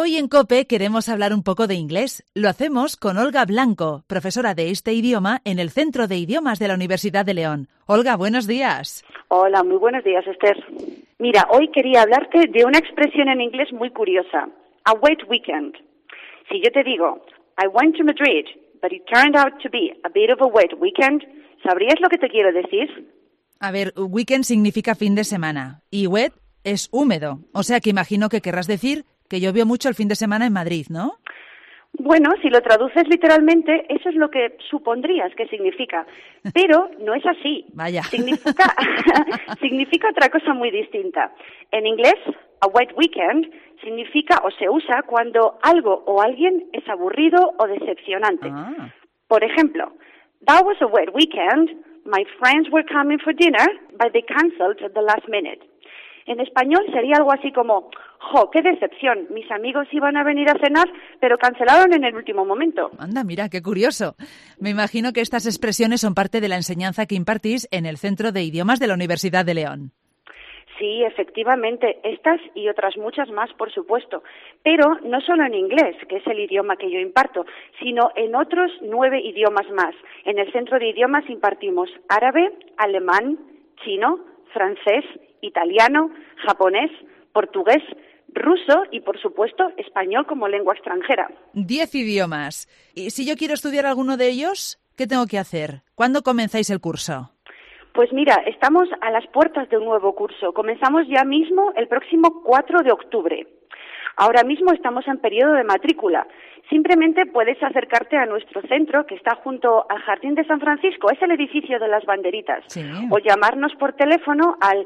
Hoy en COPE queremos hablar un poco de inglés. Lo hacemos con Olga Blanco, profesora de este idioma en el Centro de Idiomas de la Universidad de León. Olga, buenos días. Hola, muy buenos días, Esther. Mira, hoy quería hablarte de una expresión en inglés muy curiosa, a wet weekend. Si yo te digo, I went to Madrid, but it turned out to be a bit of a wet weekend, ¿sabrías lo que te quiero decir? A ver, weekend significa fin de semana y wet es húmedo. O sea que imagino que querrás decir que llovió mucho el fin de semana en Madrid, ¿no? Bueno, si lo traduces literalmente, eso es lo que supondrías que significa, pero no es así. Vaya. Significa otra cosa muy distinta. En inglés, a wet weekend significa o se usa cuando algo o alguien es aburrido o decepcionante. Por ejemplo, that was a wet weekend. My friends were coming for dinner, but they canceled at the last minute. En español sería algo así como, ¡jo, qué decepción! Mis amigos iban a venir a cenar, pero cancelaron en el último momento. Anda, mira, qué curioso. Me imagino que estas expresiones son parte de la enseñanza que impartís en el Centro de Idiomas de la Universidad de León. Sí, efectivamente, estas y otras muchas más, por supuesto, pero no solo en inglés, que es el idioma que yo imparto, sino en otros 9 idiomas más. En el Centro de Idiomas impartimos árabe, alemán, chino, francés, italiano, japonés, portugués, ruso y, por supuesto, español como lengua extranjera. 10 idiomas. ¿Y si yo quiero estudiar alguno de ellos, qué tengo que hacer? ¿Cuándo comenzáis el curso? Pues mira, estamos a las puertas de un nuevo curso. Comenzamos ya mismo el próximo 4 de octubre. Ahora mismo estamos en periodo de matrícula. Simplemente puedes acercarte a nuestro centro, que está junto al Jardín de San Francisco, es el edificio de las banderitas, sí. O llamarnos por teléfono al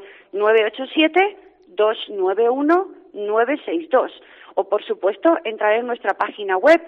987-291-962. O, por supuesto, entrar en nuestra página web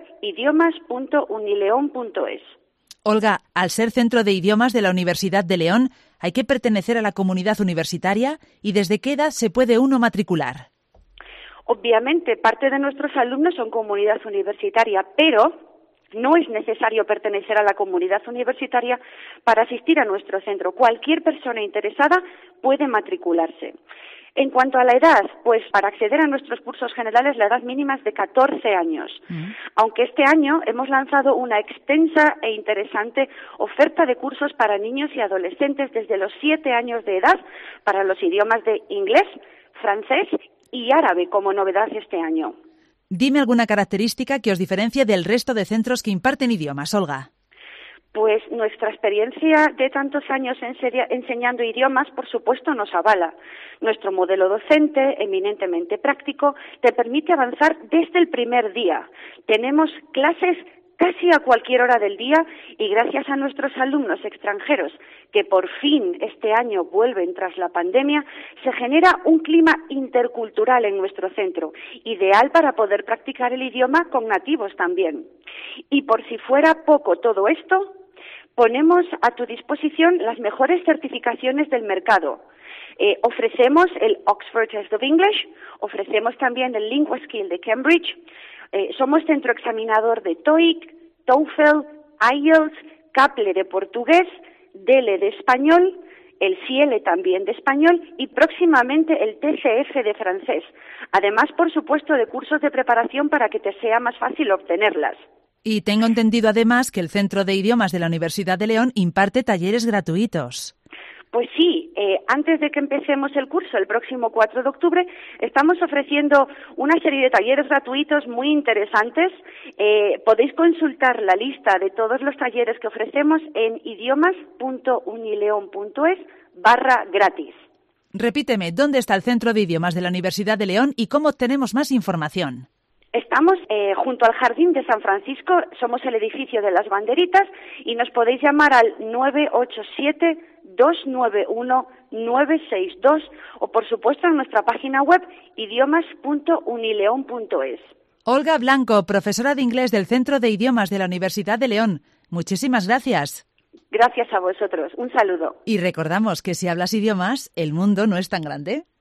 idiomas.unileon.es. Olga, al ser Centro de Idiomas de la Universidad de León, hay que pertenecer a la comunidad universitaria y ¿desde qué edad se puede uno matricular? Obviamente, parte de nuestros alumnos son comunidad universitaria, pero no es necesario pertenecer a la comunidad universitaria para asistir a nuestro centro. Cualquier persona interesada puede matricularse. En cuanto a la edad, pues para acceder a nuestros cursos generales la edad mínima es de 14 años. Aunque este año hemos lanzado una extensa e interesante oferta de cursos para niños y adolescentes desde los 7 años de edad para los idiomas de inglés, francés y árabe como novedad este año. Dime alguna característica que os diferencie del resto de centros que imparten idiomas, Olga. Pues nuestra experiencia de tantos años enseñando idiomas, por supuesto, nos avala. Nuestro modelo docente, eminentemente práctico, te permite avanzar desde el primer día. Tenemos clases casi a cualquier hora del día y gracias a nuestros alumnos extranjeros que por fin este año vuelven tras la pandemia, se genera un clima intercultural en nuestro centro, ideal para poder practicar el idioma con nativos también. Y por si fuera poco todo esto, ponemos a tu disposición las mejores certificaciones del mercado. Ofrecemos el Oxford Test of English, ofrecemos también el LinguaSkill de Cambridge, somos centro examinador de TOEIC, TOEFL, IELTS, CAPLE de portugués, DELE de español, el CIELE también de español y próximamente el TCF de francés. Además, por supuesto, de cursos de preparación para que te sea más fácil obtenerlas. Y tengo entendido además que el Centro de Idiomas de la Universidad de León imparte talleres gratuitos. Pues sí, antes de que empecemos el curso, el próximo 4 de octubre, estamos ofreciendo una serie de talleres gratuitos muy interesantes. Podéis consultar la lista de todos los talleres que ofrecemos en idiomas.unileon.es/gratis. Repíteme, ¿dónde está el Centro de Idiomas de la Universidad de León y cómo obtenemos más información? Estamos junto al Jardín de San Francisco, somos el edificio de las banderitas y nos podéis llamar al 987-291-962 o por supuesto en nuestra página web idiomas.unileon.es. Olga Blanco, profesora de inglés del Centro de Idiomas de la Universidad de León. Muchísimas gracias. Gracias a vosotros. Un saludo. Y recordamos que si hablas idiomas, el mundo no es tan grande.